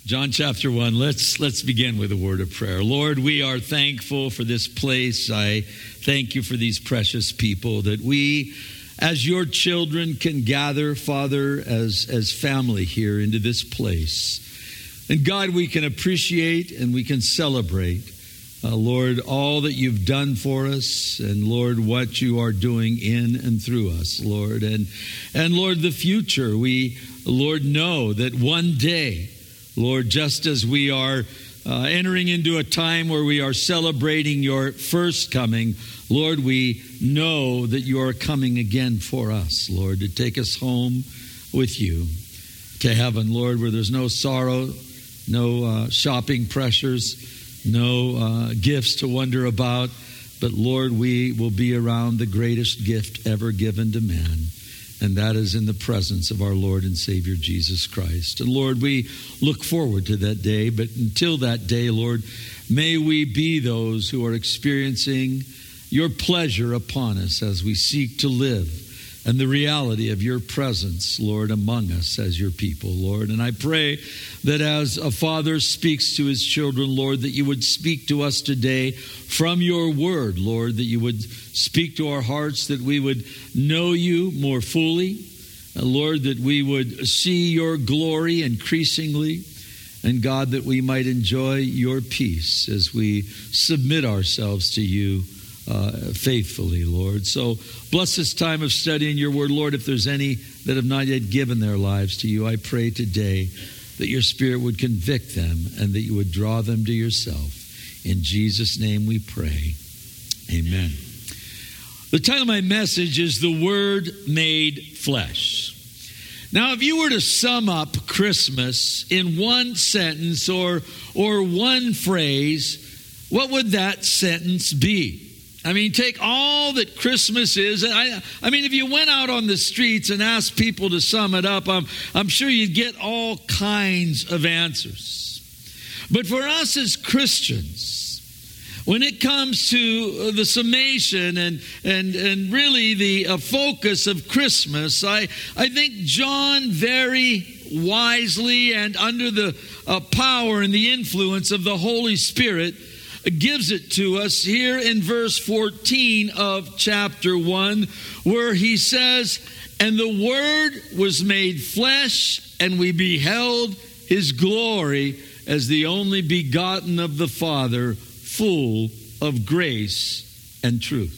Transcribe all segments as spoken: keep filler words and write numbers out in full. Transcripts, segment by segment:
John chapter one, let's let's begin with a word of prayer. Lord, we are thankful for this place. I thank you for these precious people that we, as your children, can gather, Father, as, as family here into this place. And God, we can appreciate and we can celebrate, uh, Lord, all that you've done for us, and Lord, what you are doing in and through us, Lord. And, and Lord, the future, we, Lord, know that one day, Lord, just as we are uh, entering into a time where we are celebrating your first coming, Lord, we know that you are coming again for us, Lord, to take us home with you to heaven, Lord, where there's no sorrow, no uh, shopping pressures, no uh, gifts to wonder about. But, Lord, we will be around the greatest gift ever given to man. And that is in the presence of our Lord and Savior, Jesus Christ. And Lord, we look forward to that day. But until that day, Lord, may we be those who are experiencing your pleasure upon us as we seek to live and the reality of your presence, Lord, among us as your people, Lord. And I pray that as a father speaks to his children, Lord, that you would speak to us today from your word, Lord, that you would speak to our hearts, that we would know you more fully, uh, Lord, that we would see your glory increasingly, and God, that we might enjoy your peace as we submit ourselves to you Uh, faithfully, Lord. So bless this time of studying your word. Lord, if there's any that have not yet given their lives to you, I pray today that your Spirit would convict them and that you would draw them to yourself. In Jesus' name we pray. Amen. The title of my message is The Word Made Flesh. Now, if you were to sum up Christmas in one sentence or, or one phrase, what would that sentence be? I mean, take all that Christmas is. I, I mean, if you went out on the streets and asked people to sum it up, I'm, I'm sure you'd get all kinds of answers. But for us as Christians, when it comes to the summation and and and really the uh, focus of Christmas, I, I think John very wisely and under the uh, power and the influence of the Holy Spirit gives it to us here in verse fourteen of chapter one, where he says, "And the Word was made flesh, and we beheld his glory as the only begotten of the Father, full of grace and truth."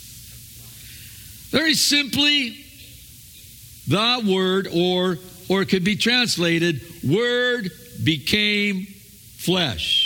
Very simply, the Word, or, or it could be translated, Word became flesh.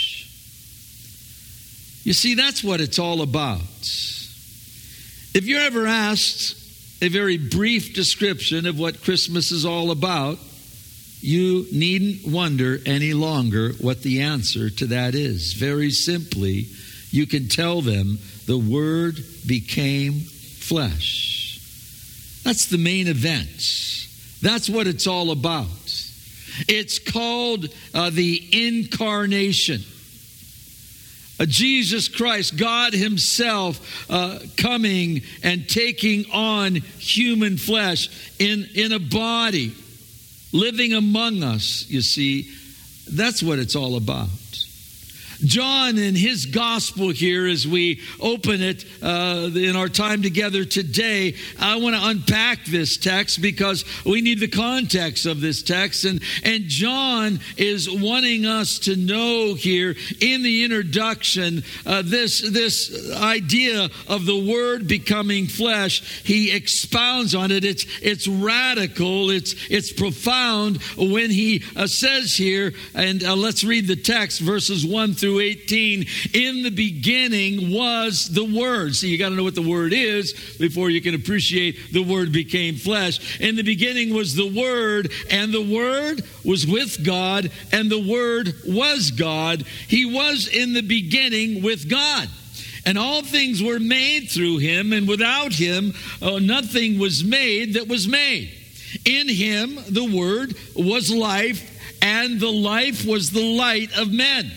You see, that's what it's all about. If you're ever asked a very brief description of what Christmas is all about, you needn't wonder any longer what the answer to that is. Very simply, you can tell them the Word became flesh. That's the main event. That's what it's all about. It's called uh, the incarnation. Uh, Jesus Christ, God himself, uh, coming and taking on human flesh in, in a body, living among us, you see. That's what it's all about. John, in his gospel here, as we open it uh, in our time together today, I want to unpack this text because we need the context of this text. And, and John is wanting us to know here in the introduction uh, this, this idea of the Word becoming flesh. He expounds on it. It's, it's radical. It's, it's profound when he uh, says here, and uh, let's read the text, verses one through eighteen. In the beginning was the Word. So you got to know what the Word is before you can appreciate the Word became flesh. In the beginning was the Word, and the Word was with God, and the Word was God. He was in the beginning with God. And all things were made through him, and without him oh, nothing was made that was made. In him the Word was life, and the life was the light of men.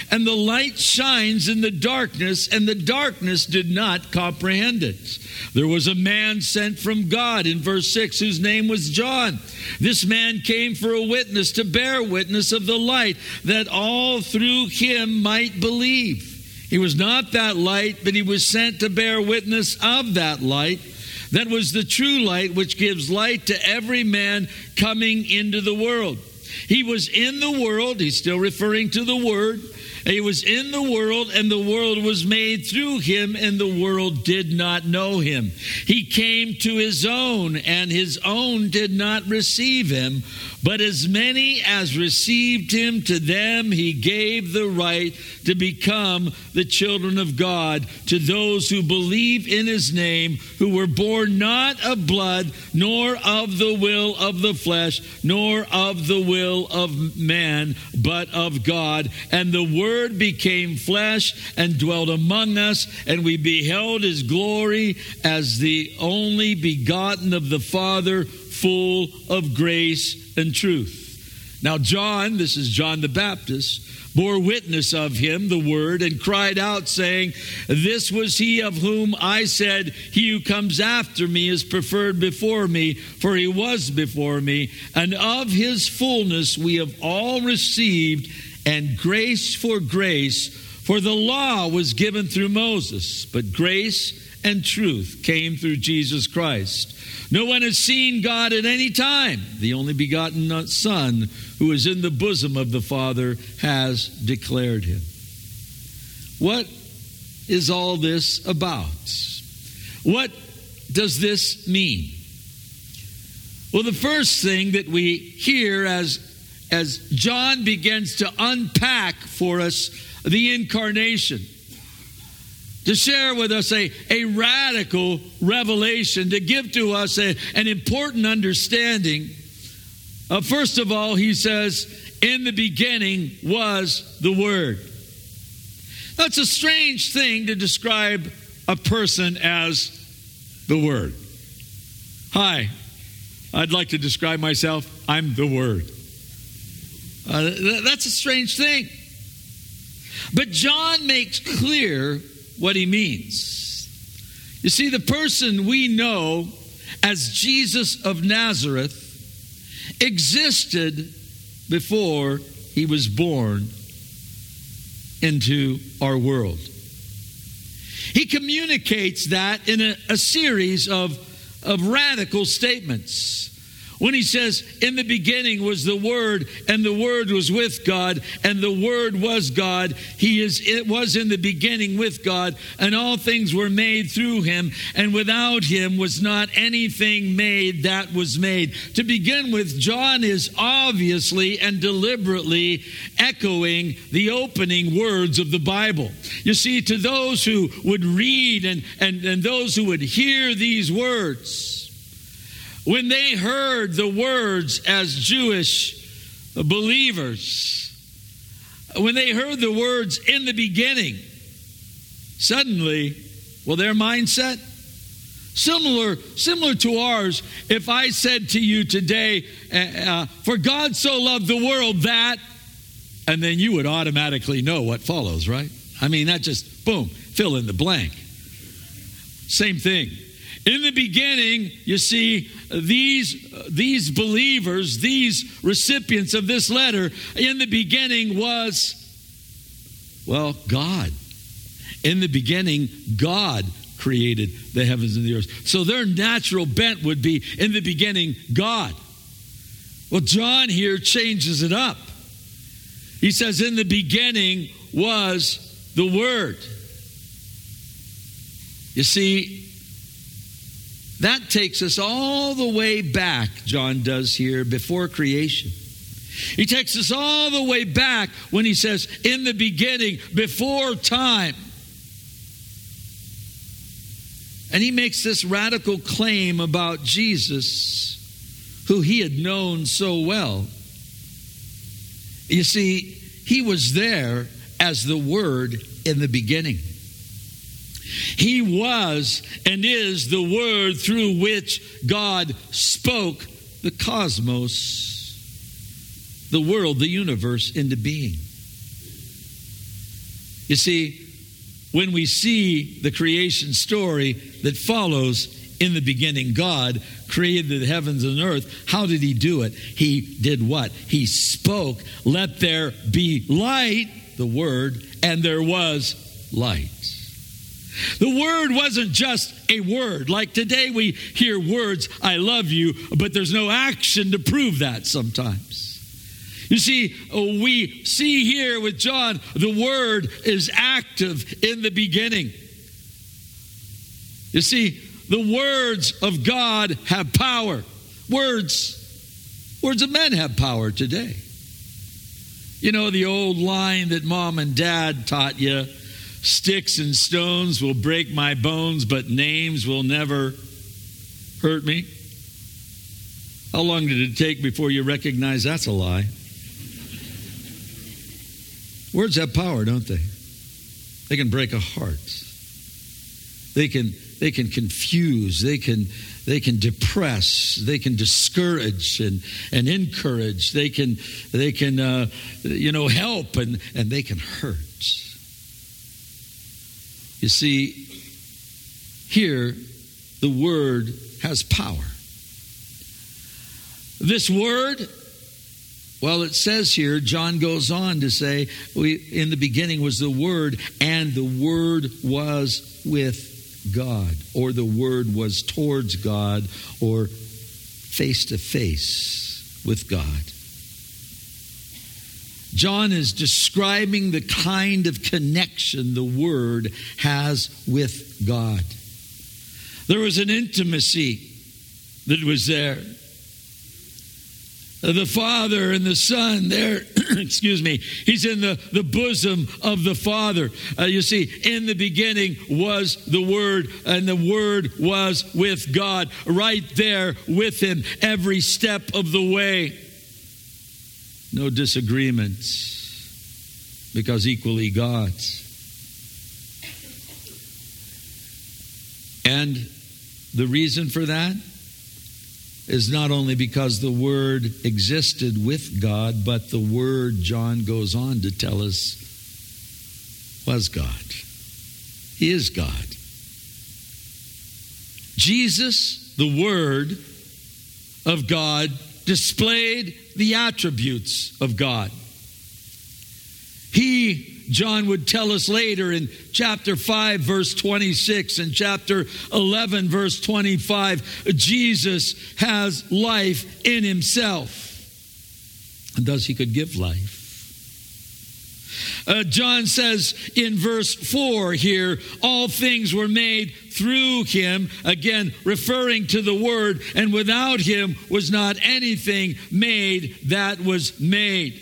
and the light shines in the darkness, and the darkness did not comprehend it. There was a man sent from God, in verse six, whose name was John. This man came for a witness, to bear witness of the light, that all through him might believe. He was not that light, but he was sent to bear witness of that light. That was the true light, which gives light to every man coming into the world. He was in the world. He's still referring to the Word. He was in the world, and the world was made through him, and the world did not know him. He came to his own, and his own did not receive him. But as many as received him, to them he gave the right to become the children of God, to those who believe in his name, who were born not of blood, nor of the will of the flesh, nor of the will of man, but of God. And the Word became flesh and dwelt among us, and we beheld his glory as the only begotten of the Father, full of grace and truth. Now John, this is John the Baptist, bore witness of him, the Word, and cried out, saying, this was he of whom I said, he who comes after me is preferred before me, for he was before me. And of his fullness we have all received, and grace for grace. For the law was given through Moses, but grace and truth came through Jesus Christ. No one has seen God at any time. The only begotten Son, who is in the bosom of the Father, has declared him. What is all this about? What does this mean? Well, the first thing that we hear as, as John begins to unpack for us the incarnation, to share with us a, a radical revelation, to give to us a, an important understanding. Uh, first of all, he says, in the beginning was the Word. That's a strange thing to describe a person as the Word. Hi, I'd like to describe myself. I'm the Word. Uh, th- that's a strange thing. But John makes clear what he means. You see, the person we know as Jesus of Nazareth existed before he was born into our world. He communicates that in a, a series of, of radical statements. When he says, in the beginning was the Word, and the Word was with God, and the Word was God. He is, it was in the beginning with God, and all things were made through him, and without him was not anything made that was made. To begin with, John is obviously and deliberately echoing the opening words of the Bible. You see, to those who would read and, and, and those who would hear these words, when they heard the words as Jewish believers, when they heard the words in the beginning, suddenly, well, their mindset, similar, similar to ours, if I said to you today, uh, for God so loved the world that, and then you would automatically know what follows, right? I mean, that just, boom, fill in the blank. Same thing. In the beginning, you see, these, these believers, these recipients of this letter, in the beginning was, well, God. In the beginning, God created the heavens and the earth. So their natural bent would be, in the beginning, God. Well, John here changes it up. He says, in the beginning was the Word. You see, that takes us all the way back, John does here, before creation. He takes us all the way back when he says, in the beginning, before time. And he makes this radical claim about Jesus, who he had known so well. You see, he was there as the Word in the beginning. He was and is the Word through which God spoke the cosmos, the world, the universe into being. You see, when we see the creation story that follows, in the beginning, God created the heavens and earth. How did he do it? He did what? He spoke, let there be light, the word, and there was light. The word wasn't just a word. Like today we hear words, I love you, but there's no action to prove that sometimes. You see, we see here with John, the word is active in the beginning. You see, the words of God have power. Words, words of men have power today. You know the old line that mom and dad taught you, sticks and stones will break my bones, but names will never hurt me. How long did it take before you recognized that's a lie? Words have power, don't they? They can break a heart. They can They can confuse, they can they can depress, they can discourage and, and encourage, they can they can uh, you know help and, and they can hurt. You see, here the word has power. This word, well, it says here, John goes on to say, we, in the beginning was the Word, and the Word was with God, or the Word was towards God, or face to face with God. John is describing the kind of connection the Word has with God. There was an intimacy that was there. The Father and the Son there, excuse me, he's in the, the bosom of the Father. Uh, you see, in the beginning was the Word, and the Word was with God, right there with him every step of the way. No disagreements, because equally God's. And the reason for that is not only because the Word existed with God, but the Word, John goes on to tell us, was God. He is God. Jesus, the Word of God, displayed the attributes of God. He, John would tell us later in chapter five, verse twenty-six, and chapter eleven, verse twenty-five, Jesus has life in himself. And thus he could give life. Uh, John says in verse four here, all things were made through him, again referring to the Word, and without him was not anything made that was made.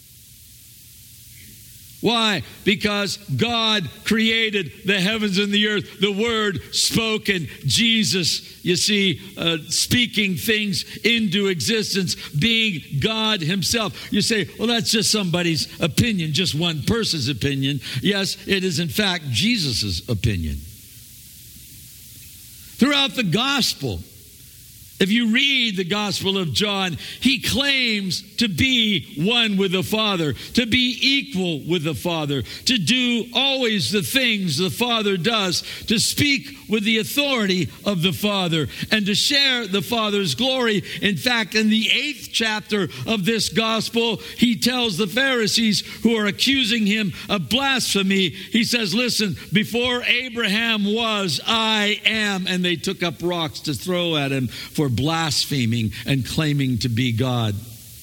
Why? Because God created the heavens and the earth. The Word spoken. Jesus, you see, uh, speaking things into existence, being God himself. You say, well, that's just somebody's opinion, just one person's opinion. Yes, it is in fact Jesus' opinion. Throughout the gospel, if you read the Gospel of John, he claims to be one with the Father, to be equal with the Father, to do always the things the Father does, to speak with the authority of the Father, and to share the Father's glory. In fact, in the eighth chapter of this Gospel, he tells the Pharisees who are accusing him of blasphemy, he says, listen, before Abraham was, I am. And they took up rocks to throw at him for blaspheming and claiming to be God.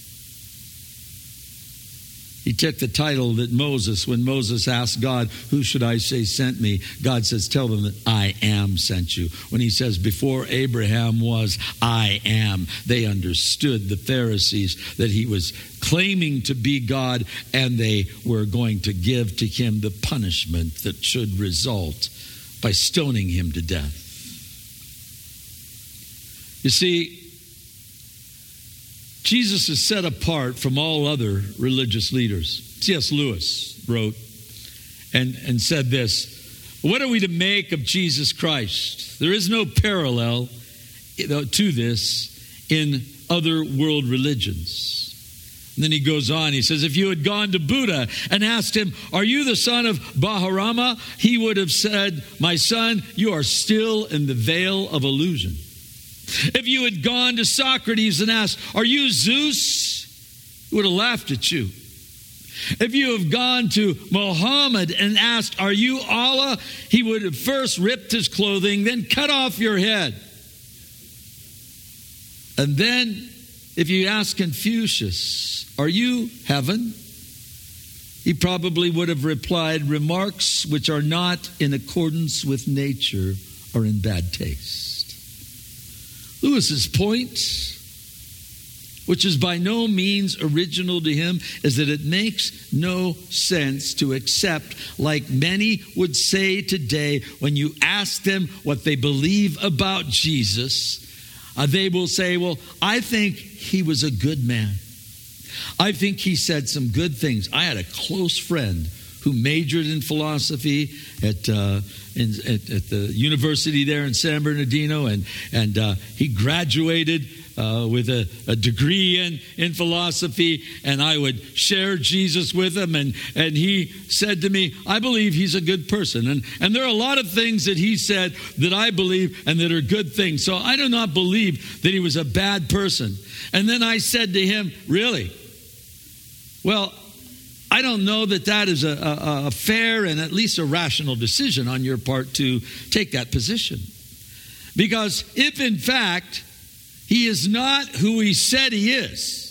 He took the title that Moses, when Moses asked God, who should I say sent me? God says, tell them that I am sent you. When he says, before Abraham was, I am, they understood, the Pharisees, that he was claiming to be God, and they were going to give to him the punishment that should result by stoning him to death. You see, Jesus is set apart from all other religious leaders. C S Lewis wrote and, and said this, what are we to make of Jesus Christ? There is no parallel to this in other world religions. And then he goes on, he says, if you had gone to Buddha and asked him, are you the son of Baharama? He would have said, my son, you are still in the veil of illusion. If you had gone to Socrates and asked, are you Zeus? He would have laughed at you. If you have gone to Muhammad and asked, are you Allah? He would have first ripped his clothing, then cut off your head. And then, if you ask Confucius, are you heaven? He probably would have replied, remarks which are not in accordance with nature are in bad taste. Lewis's point, which is by no means original to him, is that it makes no sense to accept, like many would say today, when you ask them what they believe about Jesus, uh, they will say, well, I think he was a good man. I think he said some good things. I had a close friend who majored in philosophy at uh, in, at, at the university there in San Bernardino, and and uh, he graduated uh, with a, a degree in in philosophy. And I would share Jesus with him, and and he said to me, "I believe he's a good person." And and there are a lot of things that he said that I believe and that are good things. So I do not believe that he was a bad person. And then I said to him, "Really? Well, I don't know that that is a, a, a fair and at least a rational decision on your part to take that position. Because if in fact he is not who he said he is,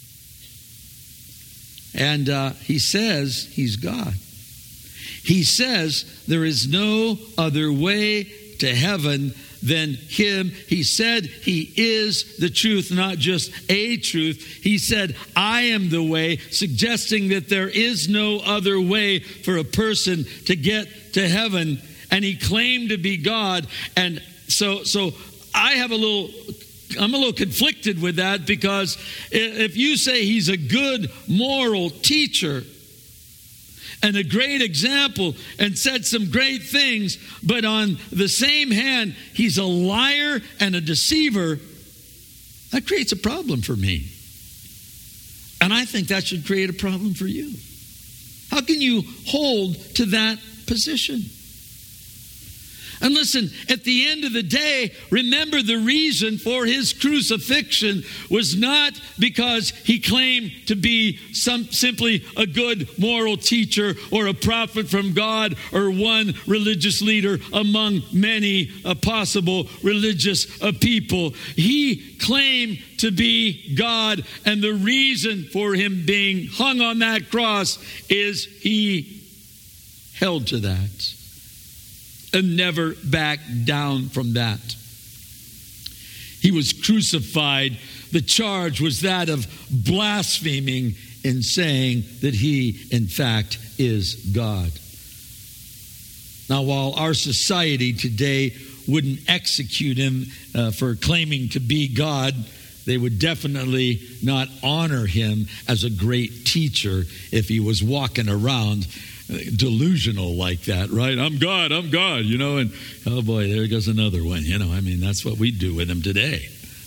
and uh, he says he's God. He says there is no other way to heaven than him. He said he is the truth, not just a truth. He said, I am the way, suggesting that there is no other way for a person to get to heaven. And he claimed to be God. And so, so I have a little, I'm a little conflicted with that, because if you say he's a good moral teacher and a great example and said some great things, but on the same hand, he's a liar and a deceiver, that creates a problem for me. And I think that should create a problem for you. How can you hold to that position? And listen, at the end of the day, remember the reason for his crucifixion was not because he claimed to be some simply a good moral teacher or a prophet from God or one religious leader among many uh, possible religious uh, people. He claimed to be God, and the reason for him being hung on that cross is he held to that and never backed down from that. He was crucified. The charge was that of blaspheming in saying that he, in fact, is God. Now, while our society today wouldn't execute him uh, for claiming to be God, they would definitely not honor him as a great teacher if he was walking around delusional like that, right? I'm God, I'm God, you know, and oh boy, there goes another one, you know. I mean, that's what we do with him today.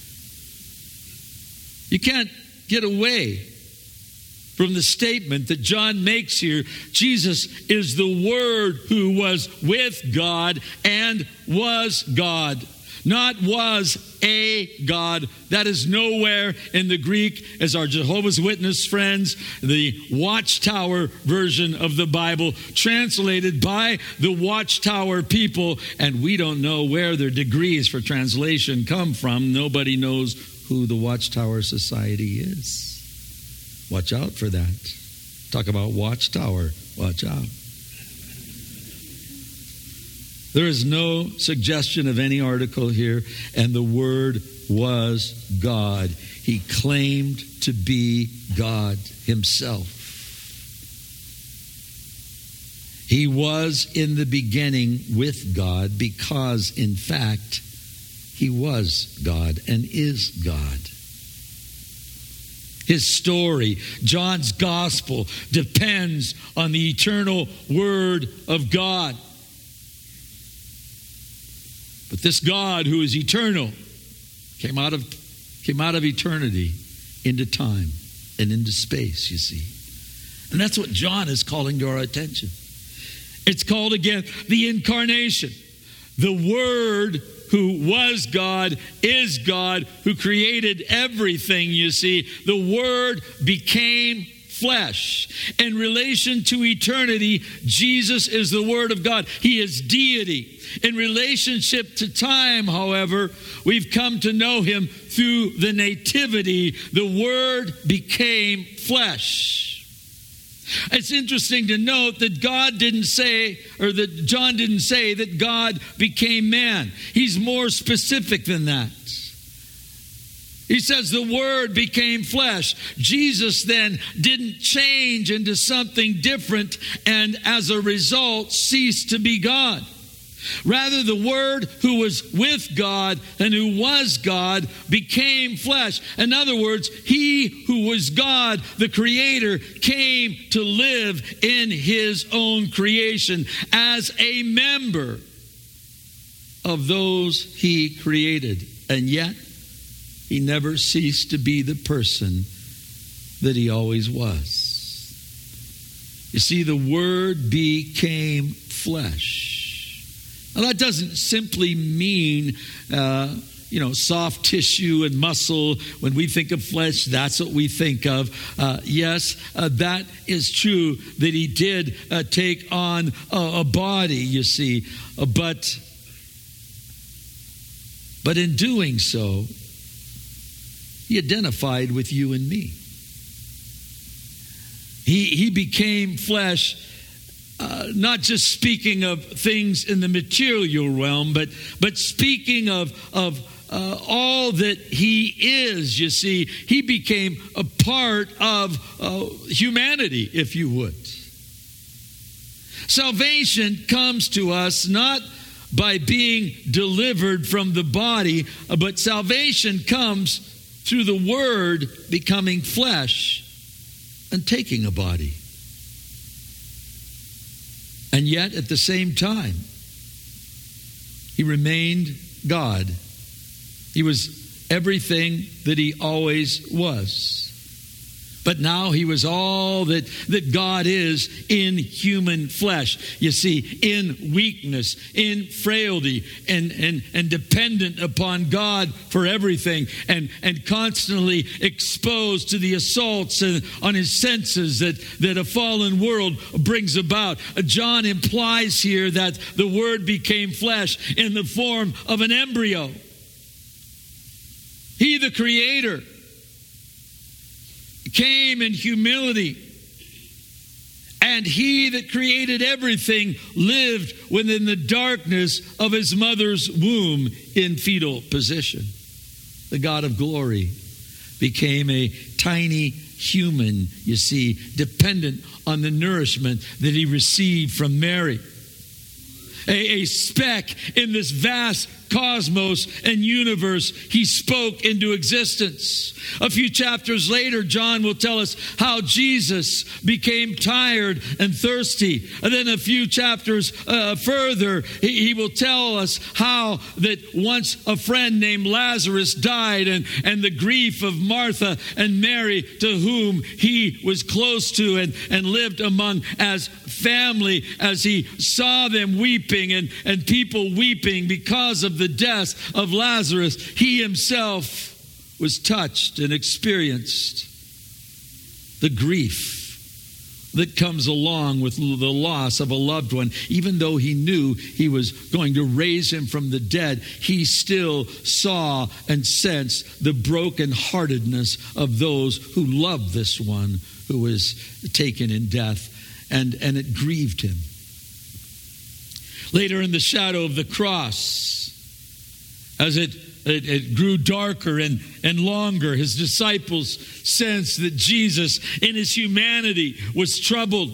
You can't get away from the statement that John makes here. Jesus is the Word who was with God and was God. Not was a God. That is nowhere in the Greek, as our Jehovah's Witness friends, the Watchtower version of the Bible, translated by the Watchtower people, and we don't know where their degrees for translation come from. Nobody knows who the Watchtower Society is. Watch out for that. Talk about Watchtower. Watch out. There is no suggestion of any article here, and the Word was God. He claimed to be God himself. He was in the beginning with God because, in fact, he was God and is God. His story, John's gospel, depends on the eternal Word of God. But this God who is eternal came out of, came out of eternity into time. and into space, you see. And that's what John is calling to our attention. It's called again the incarnation. The Word who was God, is God, who created everything, you see. The Word became flesh. In relation to eternity, Jesus is the Word of God. He is deity. In relationship to time, however, we've come to know him through the nativity. The Word became flesh. It's interesting to note that God didn't say, or that John didn't say that God became man. He's more specific than that. He says the Word became flesh. Jesus then didn't change into something different and as a result ceased to be God. Rather, the Word who was with God and who was God became flesh. In other words, he who was God, the Creator, came to live in his own creation as a member of those he created. And yet, he never ceased to be the person that he always was. You see, the Word became flesh. Now, that doesn't simply mean, uh, you know, soft tissue and muscle. When we think of flesh, that's what we think of. Uh, yes, uh, that is true that he did uh, take on a, a body, you see. Uh, but, but in doing so, he identified with you and me. He, he became flesh. Uh, not just speaking of things in the material realm, but but speaking of of uh, all that he is. You see, he became a part of uh, humanity, if you would. Salvation comes to us not by being delivered from the body, but salvation comes through the Word becoming flesh and taking a body. And yet, at the same time, he remained God. He was everything that he always was. But now he was all that, that God is in human flesh. You see, in weakness, in frailty, and, and, and dependent upon God for everything, and, and constantly exposed to the assaults on his senses that, that a fallen world brings about. John implies here that the Word became flesh in the form of an embryo. He, the Creator, came in humility, and he that created everything lived within the darkness of his mother's womb in fetal position. The God of glory became a tiny human, you see, dependent on the nourishment that he received from Mary. A, a speck in this vast cosmos and universe he spoke into existence. A few chapters later, John will tell us how Jesus became tired and thirsty. And then a few chapters uh, further, he, he will tell us how that once a friend named Lazarus died, and, and the grief of Martha and Mary, to whom he was close to and, and lived among as family, as he saw them weeping and, and people weeping because of the death of Lazarus, he himself was touched and experienced the grief that comes along with the loss of a loved one. Even though he knew he was going to raise him from the dead, he still saw and sensed the brokenheartedness of those who loved this one who was taken in death, and, and it grieved him. Later, in the shadow of the cross, as it, it, it grew darker and, and longer, his disciples sensed that Jesus in his humanity was troubled.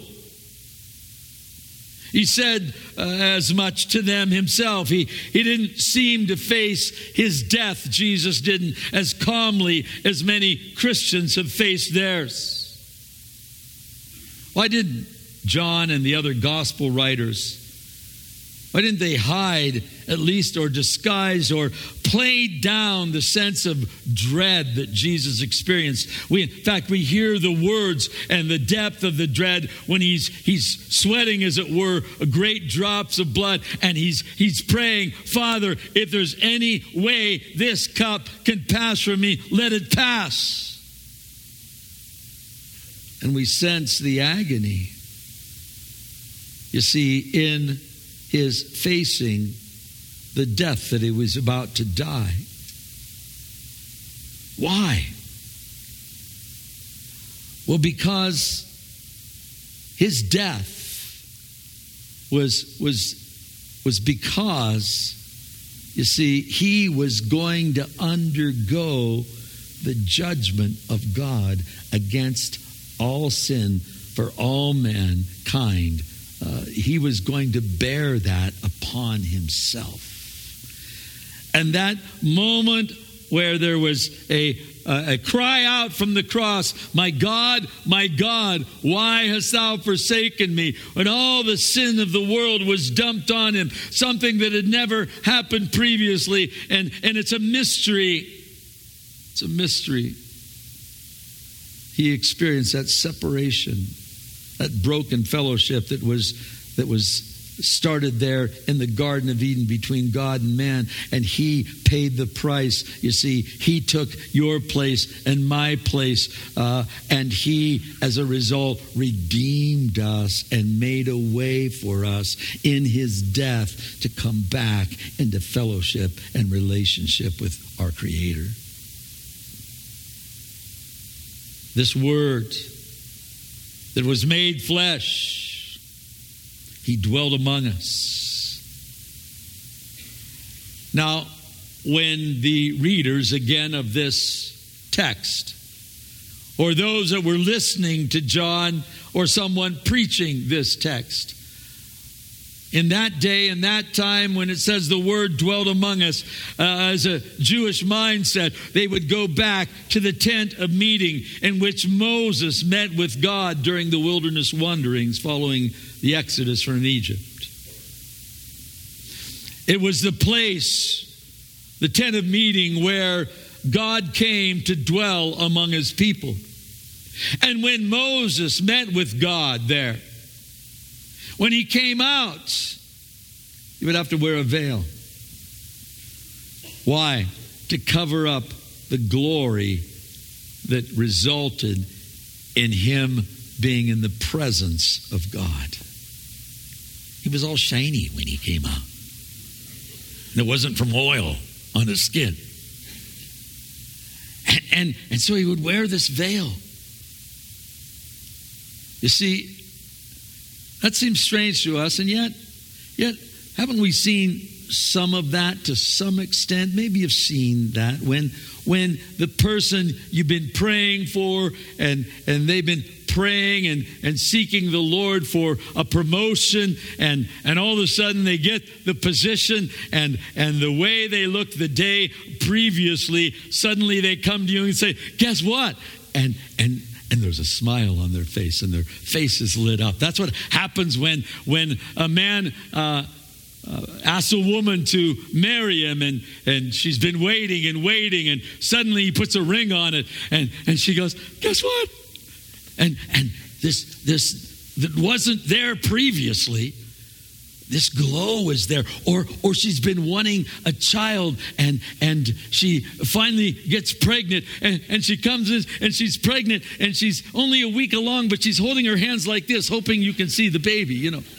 He said uh, as much to them himself. He, he didn't seem to face his death, Jesus didn't, as calmly as many Christians have faced theirs. Why didn't John and the other gospel writers, why didn't they hide at least, or disguise, or played down the sense of dread that Jesus experienced. We, in fact, we hear the words and the depth of the dread when he's he's sweating, as it were, great drops of blood, and he's he's praying, Father, if there's any way this cup can pass from me, let it pass. And we sense the agony. You see, in his facing the death that he was about to die. Why? Well, because his death was, was, was because, you see, he was going to undergo the judgment of God against all sin for all mankind. Uh, he was going to bear that upon himself. And that moment where there was a, a, a cry out from the cross, my God, my God, why hast thou forsaken me? When all the sin of the world was dumped on him, something that had never happened previously. And, and it's a mystery. It's a mystery. He experienced that separation, that broken fellowship that was that was started there in the Garden of Eden between God and man, and he paid the price. You see, he took your place and my place, uh, and he, as a result, redeemed us and made a way for us in his death to come back into fellowship and relationship with our Creator. This Word that was made flesh, he dwelt among us. Now, when the readers, again, of this text, or those that were listening to John or someone preaching this text, in that day and that time when it says the Word dwelt among us, uh, as a Jewish mindset, they would go back to the tent of meeting in which Moses met with God during the wilderness wanderings following the Exodus from Egypt. It was the place, the tent of meeting, where God came to dwell among his people. And when Moses met with God there, when he came out, he would have to wear a veil. Why? To cover up the glory that resulted in him being in the presence of God. He was all shiny when he came out. And it wasn't from oil on his skin. And, and, and so he would wear this veil. You see, that seems strange to us, and yet, yet haven't we seen some of that to some extent? Maybe you've seen that when, when the person you've been praying for, and, and they've been praying and, and seeking the Lord for a promotion, and, and all of a sudden they get the position, and, and the way they looked the day previously, suddenly they come to you and say, guess what? And and And there's a smile on their face, and their face is lit up. That's what happens when, when a man uh, uh, asks a woman to marry him, and, and she's been waiting and waiting, and suddenly he puts a ring on it, and, and she goes, guess what? And and this this that wasn't there previously, this glow is there. Or or she's been wanting a child, and and she finally gets pregnant, and, and she comes in and she's pregnant, and she's only a week along, but she's holding her hands like this, hoping you can see the baby, you know.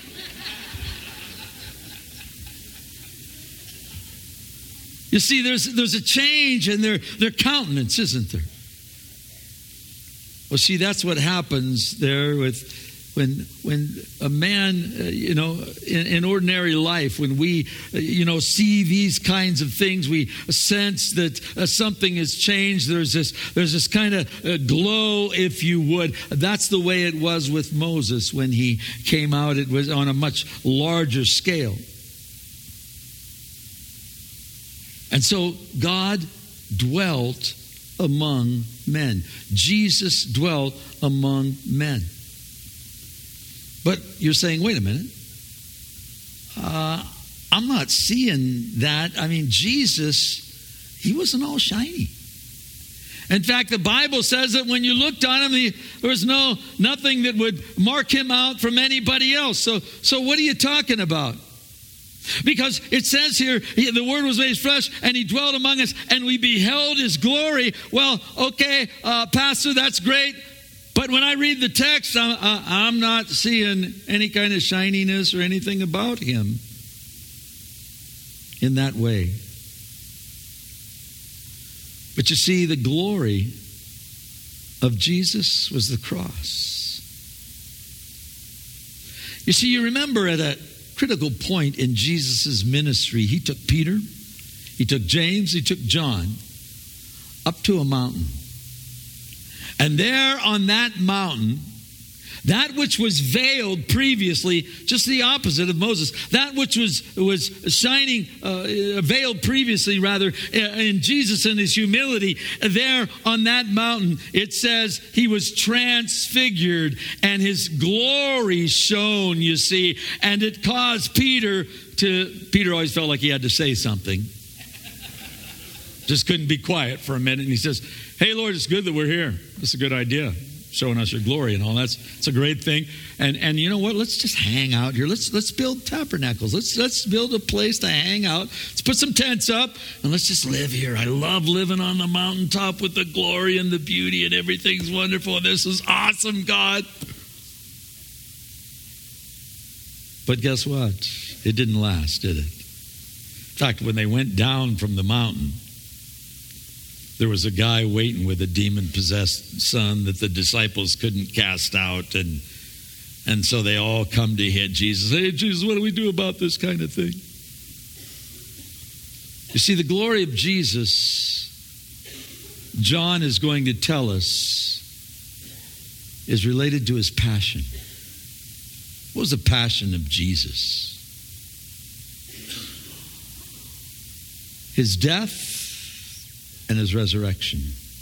You see, there's there's a change in their, their countenance, isn't there? Well, see, that's what happens there with When when a man, uh, you know, in, in ordinary life, when we, uh, you know, see these kinds of things, we sense that uh, something has changed. There's this there's this kind of uh, glow, if you would. That's the way it was with Moses when he came out. It was on a much larger scale. And so God dwelt among men. Jesus dwelt among men. But you're saying, wait a minute. Uh, I'm not seeing that. I mean, Jesus he wasn't all shiny. In fact, the Bible says that when you looked on him, he, there was no nothing that would mark him out from anybody else. So, so what are you talking about? Because it says here, he, the Word was made flesh, and he dwelt among us, and we beheld his glory. Well, okay, uh, Pastor, that's great. But when I read the text, I'm, I'm not seeing any kind of shininess or anything about him in that way. But you see, the glory of Jesus was the cross. You see, you remember at a critical point in Jesus' ministry, he took Peter, he took James, he took John up to a mountain. And there on that mountain, that which was veiled previously, just the opposite of Moses, that which was, was shining, uh, veiled previously rather, in Jesus and his humility, there on that mountain, it says he was transfigured and his glory shone, you see, and it caused Peter to, Peter always felt like he had to say something. Just couldn't be quiet for a minute. And he says, hey, Lord, it's good that we're here. That's a good idea. Showing us your glory and all. That's it's a great thing. And and you know what? Let's just hang out here. Let's let's build tabernacles. Let's let's build a place to hang out. Let's put some tents up and let's just live here. I love living on the mountaintop with the glory and the beauty and everything's wonderful. This is awesome, God. But guess what? It didn't last, did it? In fact, when they went down from the mountain, there was a guy waiting with a demon-possessed son that the disciples couldn't cast out. And, and so they all come to hit Jesus. Hey, Jesus, what do we do about this kind of thing? You see, the glory of Jesus, John is going to tell us, is related to his passion. What was the passion of Jesus? His death and his resurrection.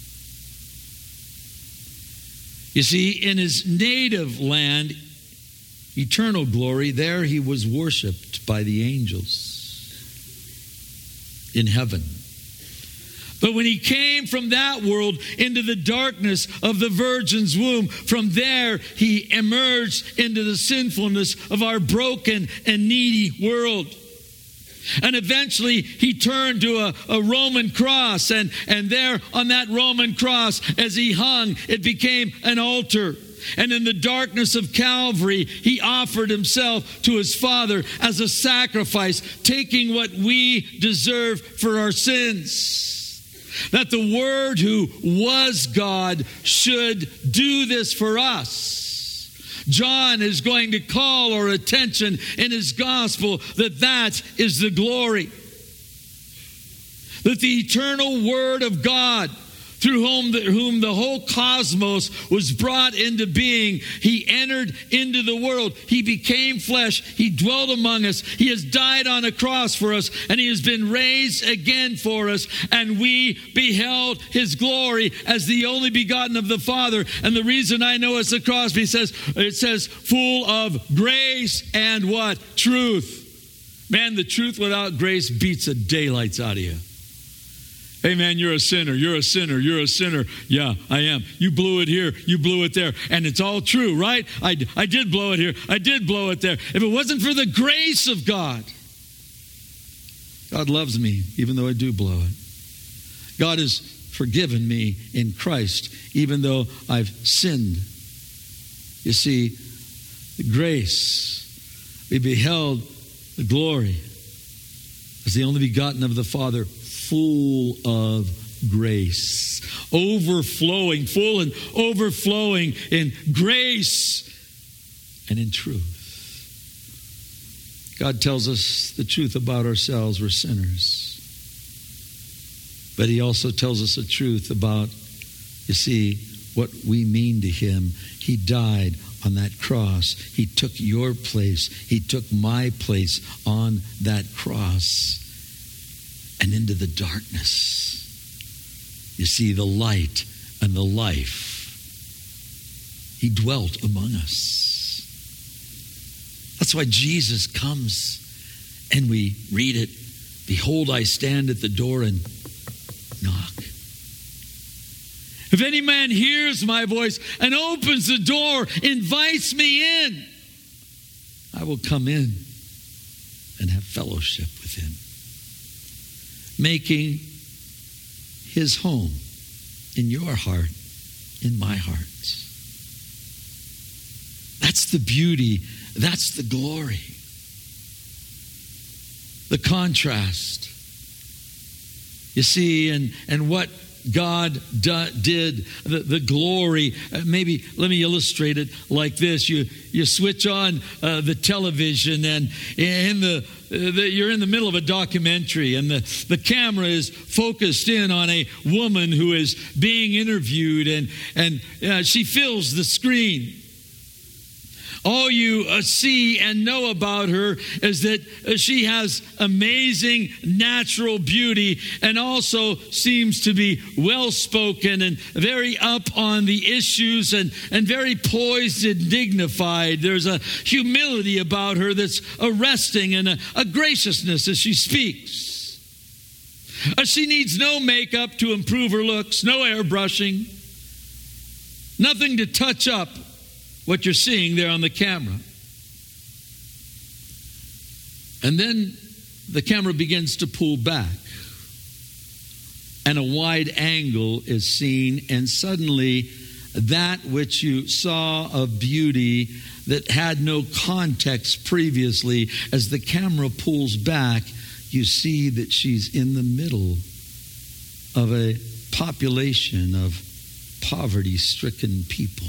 You see, in his native land, eternal glory, there he was worshiped by the angels in heaven. But when he came from that world into the darkness of the virgin's womb, from there he emerged into the sinfulness of our broken and needy world. And eventually he turned to a, a Roman cross, and, and there on that Roman cross, as he hung, it became an altar. And in the darkness of Calvary, he offered himself to his Father as a sacrifice, taking what we deserve for our sins. That the Word who was God should do this for us. John is going to call our attention in his gospel that that is the glory. That the eternal Word of God, through whom the, whom the whole cosmos was brought into being, he entered into the world. He became flesh. He dwelt among us. He has died on a cross for us, and he has been raised again for us. And we beheld his glory as the only begotten of the Father. And the reason I know it's the cross, he says, it says, full of grace and what? Truth. Man, the truth without grace beats the daylights out of you. Hey man, you're a sinner, you're a sinner, you're a sinner. Yeah, I am. You blew it here, you blew it there. And it's all true, right? I, I did blow it here, I did blow it there. If it wasn't for the grace of God, God loves me even though I do blow it. God has forgiven me in Christ even though I've sinned. You see, the grace, we beheld the glory as the only begotten of the Father, full of grace, overflowing, full and overflowing in grace and in truth. God tells us the truth about ourselves. We're sinners. But he also tells us the truth about, you see, what we mean to him. He died on that cross. He took your place. He took my place on that cross. And into the darkness, you see, the light and the life, he dwelt among us. That's why Jesus comes and we read it. Behold, I stand at the door and If any man hears my voice and opens the door, invites me in, I will come in and have fellowship with him, making his home in your heart, in my heart. That's the beauty. That's the glory. The contrast. You see, and, and what God do, did, the, the glory. Uh, maybe let me illustrate it like this. You you switch on uh, the television, and in the, uh, the you're in the middle of a documentary, and the, the camera is focused in on a woman who is being interviewed, and and uh, she fills the screen. All you uh, see and know about her is that uh, she has amazing natural beauty and also seems to be well-spoken and very up on the issues and, and very poised and dignified. There's a humility about her that's arresting and a, a graciousness as she speaks. Uh, she needs no makeup to improve her looks, no airbrushing, nothing to touch up what you're seeing there on the camera. And then the camera begins to pull back, and a wide angle is seen, and suddenly that which you saw of beauty that had no context previously, as the camera pulls back, you see that she's in the middle of a population of poverty-stricken people.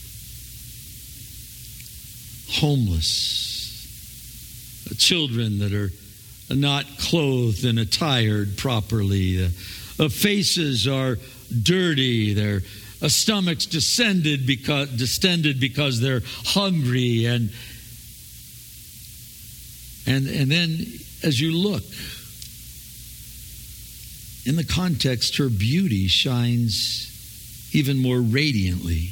Homeless, children that are not clothed and attired properly. The uh, faces are dirty. Their uh, stomachs descended because distended because they're hungry. And and and then as you look in the context, her beauty shines even more radiantly.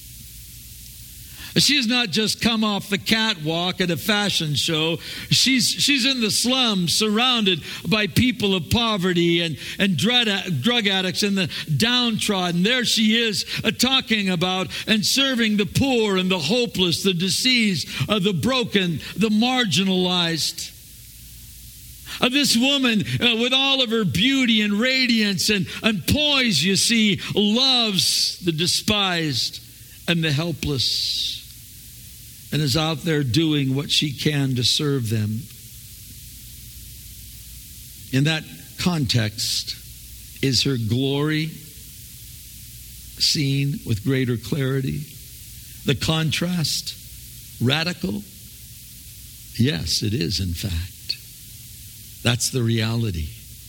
She has not just come off the catwalk at a fashion show. She's she's in the slums, surrounded by people of poverty and, and drug, drug addicts and the downtrodden. There she is uh, talking about and serving the poor and the hopeless, the diseased, uh, the broken, the marginalized. Uh, this woman, uh, with all of her beauty and radiance and, and poise, you see, loves the despised and the helpless, and is out there doing what she can to serve them. In that context, is her glory seen with greater clarity? The contrast radical? Yes, it is, in fact. That's the reality.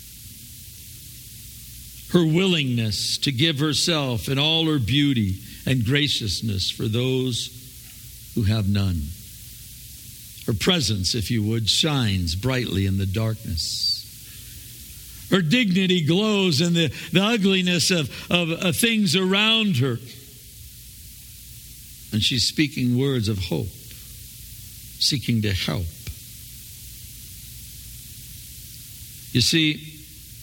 Her willingness to give herself in all her beauty and graciousness for those who have none. Her presence, if you would, shines brightly in the darkness. Her dignity glows in the, the ugliness of, of, of things around her. And she's speaking words of hope, seeking to help. You see,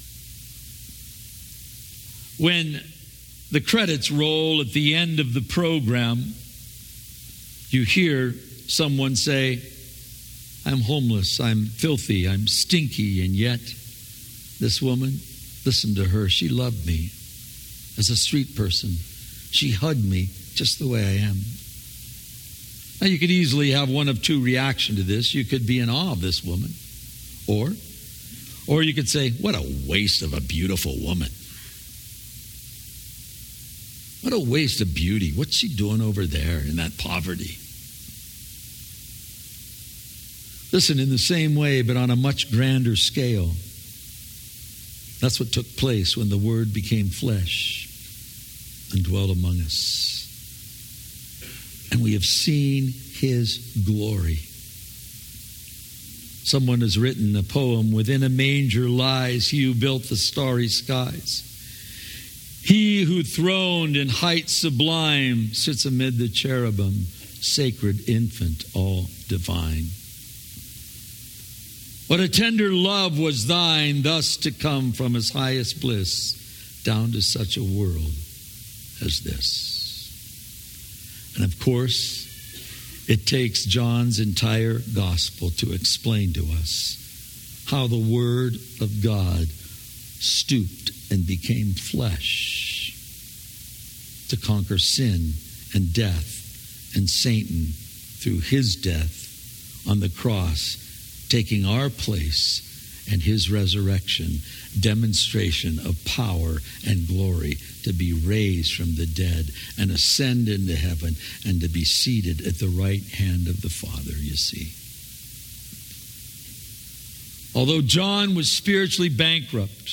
when the credits roll at the end of the program, you hear someone say, I'm homeless, I'm filthy, I'm stinky, and yet this woman, listen to her, she loved me as a street person. She hugged me just the way I am. Now you could easily have one of two reactions to this. You could be in awe of this woman, or, or you could say, what a waste of a beautiful woman. What a waste of beauty. What's she doing over there in that poverty? Listen, in the same way, but on a much grander scale, that's what took place when the Word became flesh and dwelt among us. And we have seen His glory. Someone has written a poem, within a manger lies he who built the starry skies. He who throned in height sublime sits amid the cherubim, sacred infant, all divine. What a tender love was thine, thus to come from his highest bliss down to such a world as this. And of course, it takes John's entire gospel to explain to us how the Word of God stooped and became flesh to conquer sin and death and Satan through his death on the cross, taking our place, and his resurrection, demonstration of power and glory to be raised from the dead and ascend into heaven and to be seated at the right hand of the Father, you see. Although John was spiritually bankrupt,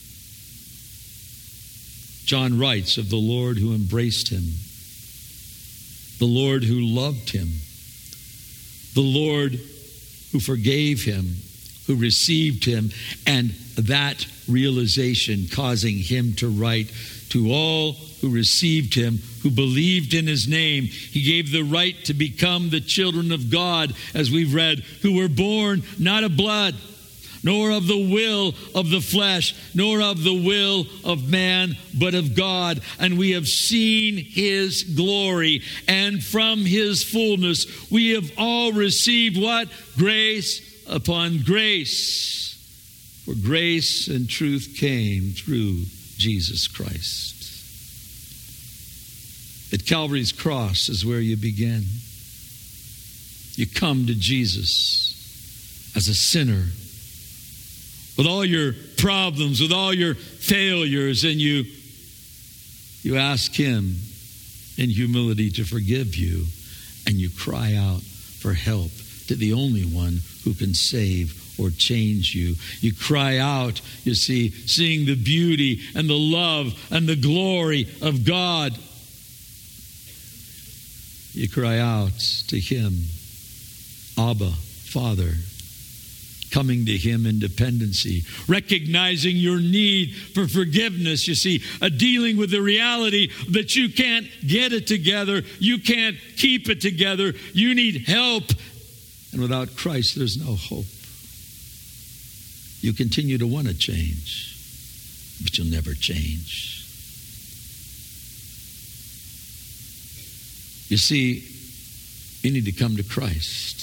John writes of the Lord who embraced him, the Lord who loved him, the Lord who forgave him, who received him, and that realization causing him to write, to all who received him, who believed in his name, he gave the right to become the children of God, as we've read, who were born not of blood, nor of the will of the flesh, nor of the will of man, but of God. And we have seen his glory, and from his fullness we have all received what? Grace upon grace. For grace and truth came through Jesus Christ. At Calvary's cross is where you begin. You come to Jesus as a sinner, with all your problems, with all your failures, and you, you ask him in humility to forgive you, and you cry out for help to the only one who can save or change you. You cry out, you see, seeing the beauty and the love and the glory of God. You cry out to him, Abba, Father, coming to him in dependency, recognizing your need for forgiveness, you see, a dealing with the reality that you can't get it together, you can't keep it together, you need help, and without Christ there's no hope. You continue to want to change, but you'll never change. You see, you need to come to Christ.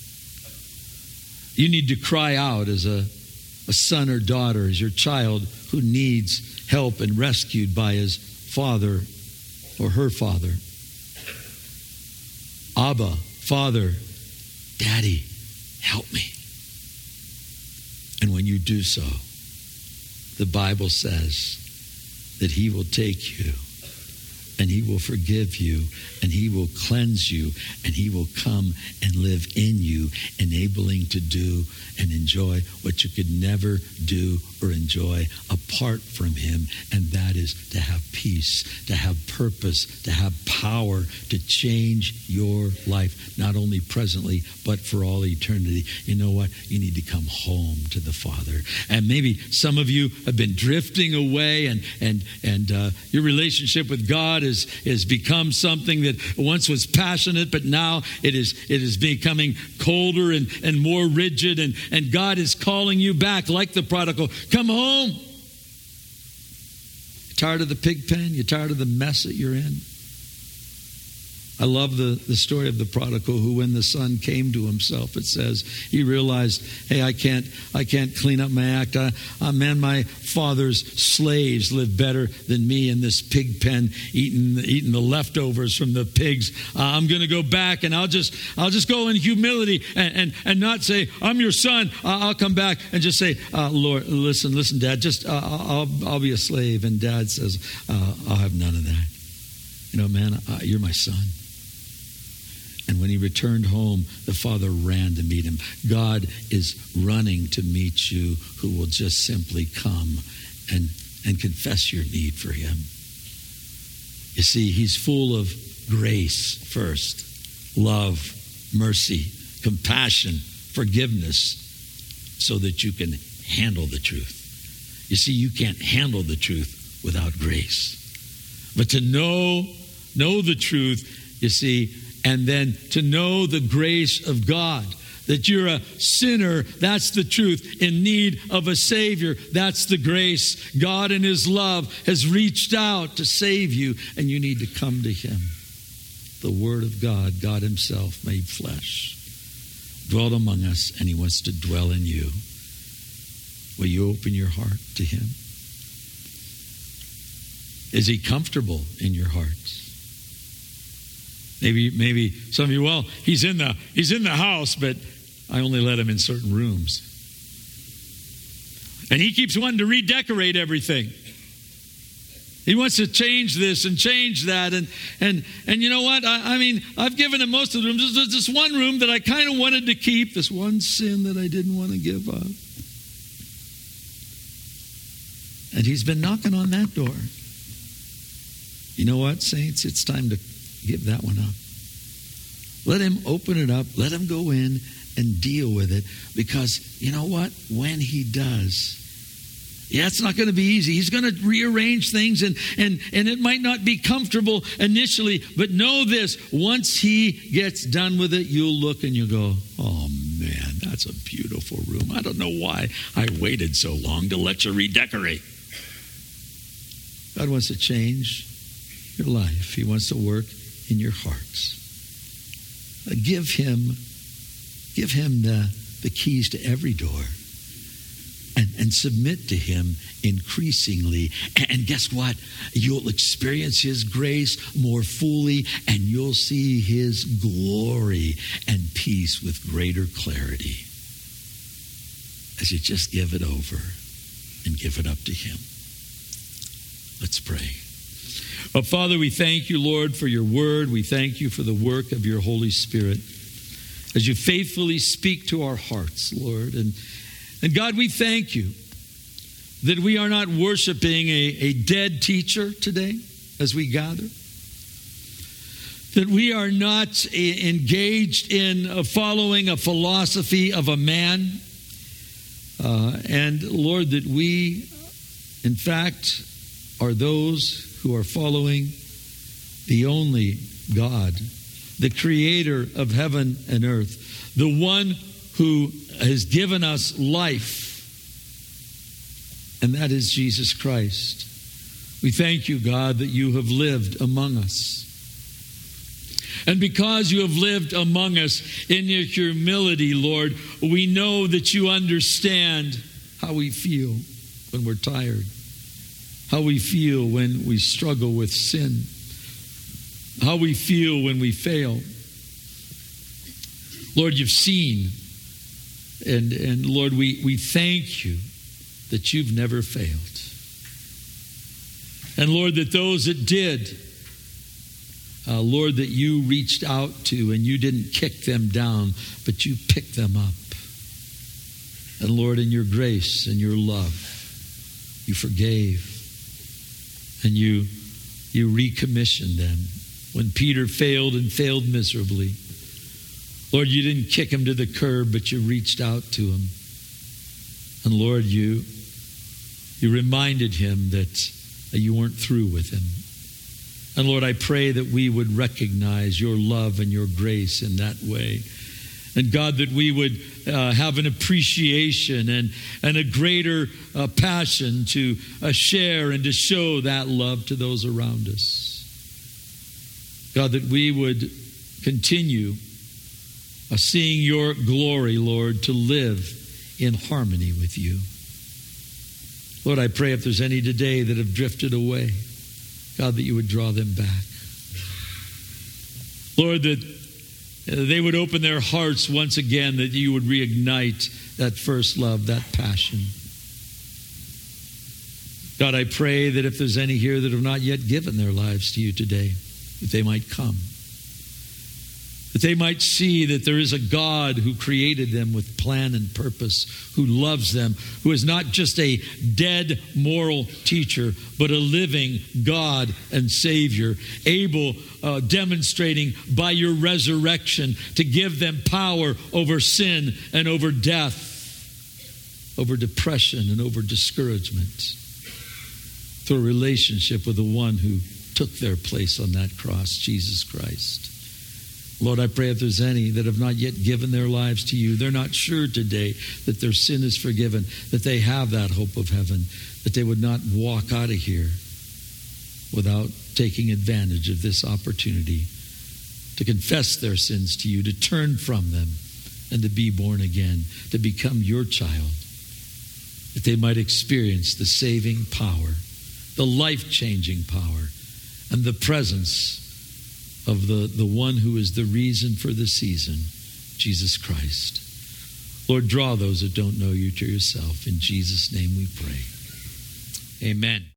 You need to cry out as a, a son or daughter, as your child who needs help and rescued by his father or her father. Abba, Father, Daddy, help me. And when you do so, the Bible says that he will take you and he will forgive you, and he will cleanse you, and he will come and live in you, enabling to do and enjoy what you could never do or enjoy apart from him, and that is to have peace, to have purpose, to have power to change your life, not only presently, but for all eternity. You know what? You need to come home to the Father. And maybe some of you have been drifting away, and and and uh, your relationship with God is has become something that once was passionate, but now it is it is becoming colder and, and more rigid, and, and God is calling you back like the prodigal. Come home. You're tired of the pig pen? You're tired of the mess that you're in? I love the, the story of the prodigal who, when the son came to himself, it says he realized, hey, I can't I can't clean up my act. I, I, man, my father's slaves live better than me in this pig pen, eating eating the leftovers from the pigs. Uh, I'm going to go back, and I'll just I'll just go in humility and and, and not say, I'm your son. Uh, I'll come back and just say, uh, Lord, listen, listen, Dad, just uh, I'll I'll be a slave. And Dad says, uh, I'll have none of that. You know, man, uh, you're my son. And when he returned home, the father ran to meet him. God is running to meet you, who will just simply come and, and confess your need for him. You see, he's full of grace first, love, mercy, compassion, forgiveness, so that you can handle the truth. You see, you can't handle the truth without grace. But to know, know the truth, you see, and then to know the grace of God, That you're a sinner, that's the truth, in need of a Savior, that's the grace. God in His love has reached out to save you, and you need to come to Him. The Word of God, God Himself made flesh, dwelt among us, and He wants to dwell in you. Will you open your heart to Him? Is He comfortable in your heart? Maybe, maybe some of you, well, he's in the he's in the house, but I only let him in certain rooms. And he keeps wanting to redecorate everything. He wants to change this and change that. And and and you know what? I, I mean, I've given him most of the rooms. There's this one room that I kind of wanted to keep, this one sin that I didn't want to give up. And he's been knocking on that door. You know what, saints? It's time to give that one up. Let him open it up. Let him go in and deal with it. Because you know what? When he does, yeah, it's not going to be easy. He's going to rearrange things, and, and, and it might not be comfortable initially. But know this, once he gets done with it, you'll look and you'll go, oh man, that's a beautiful room. I don't know why I waited so long to let you redecorate. God wants to change your life. He wants to work in your hearts. Uh, give him, give him the, the keys to every door, and, and submit to him increasingly. And, and guess what? You'll experience his grace more fully, and you'll see his glory and peace with greater clarity as you just give it over and give it up to him. Let's pray. Oh, Father, we thank you, Lord, for your word. We thank you for the work of your Holy Spirit as you faithfully speak to our hearts, Lord. And, and God, we thank you that we are not worshiping a, a dead teacher today as we gather. That we are not a, engaged in following a philosophy of a man. Uh, and, Lord, that we, in fact, are those who are following the only God, the creator of heaven and earth, the one who has given us life, and that is Jesus Christ. We thank you, God, that you have lived among us. And because you have lived among us in your humility, Lord, we know that you understand how we feel when we're tired. How we feel when we struggle with sin. How we feel when we fail. Lord, you've seen. And, and Lord, we, we thank you that you've never failed. And Lord, that those that did, uh, Lord, that you reached out to and you didn't kick them down, but you picked them up. And Lord, in your grace and your love, you forgave. And you, you recommissioned them. When Peter failed and failed miserably, Lord, you didn't kick him to the curb, but you reached out to him. And Lord, you, you reminded him that you weren't through with him. And Lord, I pray that we would recognize your love and your grace in that way. And God, that we would uh, have an appreciation and, and a greater uh, passion to uh, share and to show that love to those around us. God, that we would continue uh, seeing your glory, Lord, to live in harmony with you. Lord, I pray if there's any today that have drifted away, God, that you would draw them back. Lord, that they would open their hearts once again, that you would reignite that first love, that passion. God, I pray that if there's any here that have not yet given their lives to you today, that they might come. That they might see that there is a God who created them with plan and purpose, who loves them, who is not just a dead moral teacher, but a living God and Savior, able, uh, demonstrating by your resurrection to give them power over sin and over death, over depression and over discouragement, through a relationship with the one who took their place on that cross, Jesus Christ. Lord, I pray if there's any that have not yet given their lives to you, they're not sure today that their sin is forgiven, that they have that hope of heaven, that they would not walk out of here without taking advantage of this opportunity to confess their sins to you, to turn from them, and to be born again, to become your child, that they might experience the saving power, the life-changing power, and the presence of the, the one who is the reason for the season, Jesus Christ. Lord, draw those that don't know you to yourself. In Jesus' name we pray. Amen.